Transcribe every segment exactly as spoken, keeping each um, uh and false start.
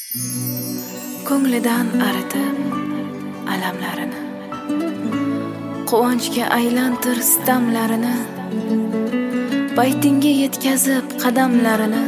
Ko'nglidan aritib alamlarini, quvonchga aylantir sitamlarini, baytingga yetkazib qadamlarini.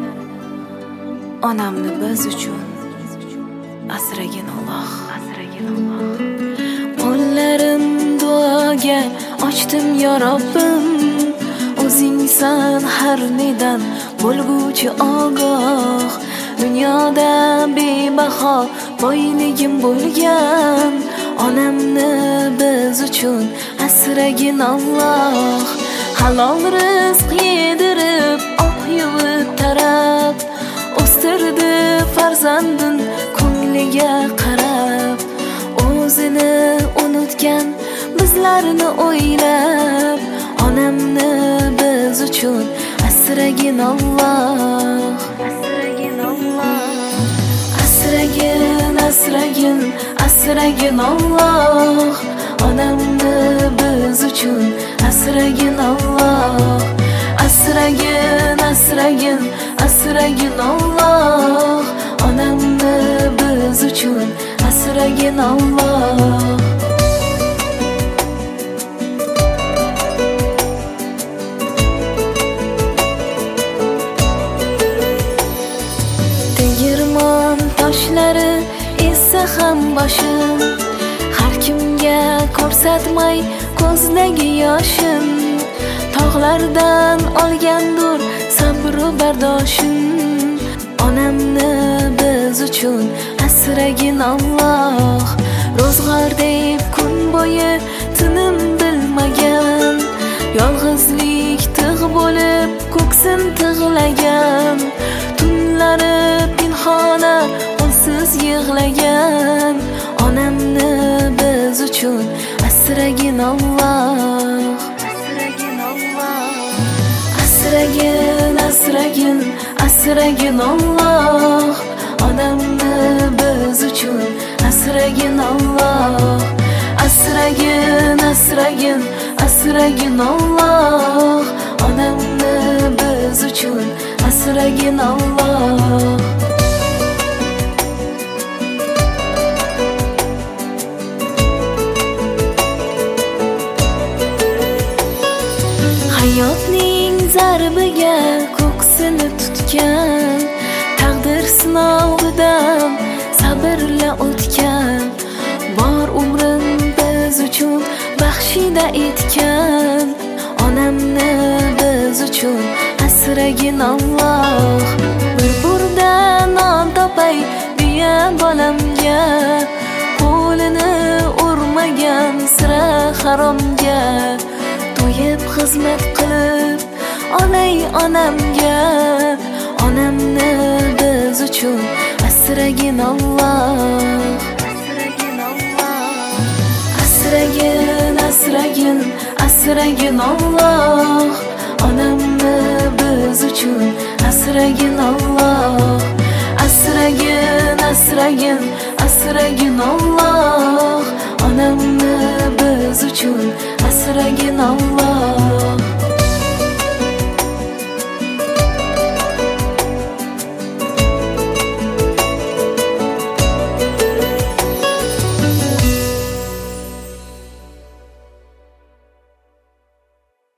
Onamni biz uchun asragin Alloh, asragin Alloh. Qo'llarim duoga ochdim yo Robbim, o'zingsan har nedan bo'lguvchi ogoh. Dunyoda bebaho boyligim bo'lgan onamni biz uchun asragin Alloh. Halol rizq yedirib, oq yuvib tarab, o'stirdi farzandin ko'ngliga qarab. O'zini unutgan bizlarni o'ylab, onamni biz uchun asragin Alloh, asragin Alloh. Asragin, asragin, asragin Alloh. Onamni biz uchun asragin Alloh. Asragin, asragin, asragin Alloh. Onamni biz uchun asragin Alloh. Tegirmon toshlari essa ham boshim, har kimga ko'rsatmay ko'zdagi yoshim. Tog'lardan olgandur sabr-u bardoshim, onamni biz uchun asragin Alloh. Ro'zg'or deb kun bo'yi tinim bilmagan, yolg'izlik tig' bo'lib ko'ksim tig'lagan. Tunlari pinhona unsiz yig'lagan, onamni biz uchun asragin Alloh, asragin Alloh. Asragin, asragin, asragin Alloh. Onamni biz uchun asragin Alloh. Asragin, asragin, asragin Alloh. Onamni biz uchun asragin Alloh. Hayotning zarbiga ko'ksini tutgan, taqdir sinovidan sabrla o'tgan. Bor umrim biz uchun baxshida etgan, onamni biz uchun asragin Alloh. Bir burda non topay deya bolamga, qo'lini urmagan sira haromga. To'yib xizmat qilib olay onamga, onamni biz uchun asragin Alloh, asragin Alloh. Asragin, asragin, asragin Alloh. Onamni biz uchun asragin Alloh. Asragin, asragin, asragin Alloh. Onamni biz uchun asragin Alloh.